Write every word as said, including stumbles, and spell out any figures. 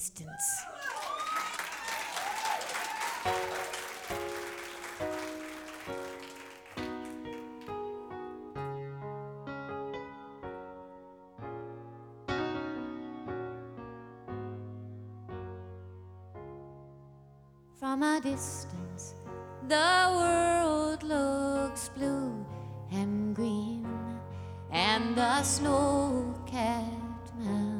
distance. From a distance, the world looks blue and green, and the snow-capped mountains